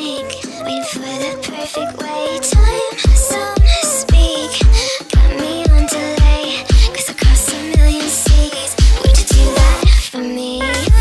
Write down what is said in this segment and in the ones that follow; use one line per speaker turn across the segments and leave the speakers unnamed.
think, waiting for that perfect way. Time zone speak, got me on delay, 'cause I crossed a million seas. Would you do that for me?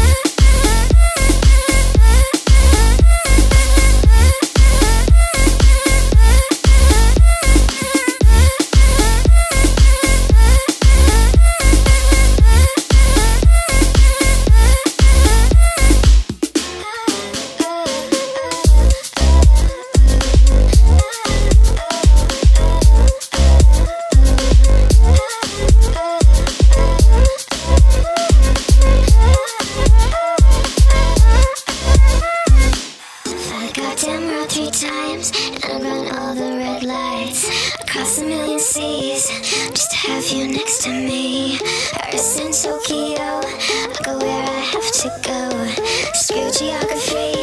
Goddamn road 3 times, and I've run all the red lights across a million seas, just to have you next to me. Paris and Tokyo, I go where I have to go. Screw geography,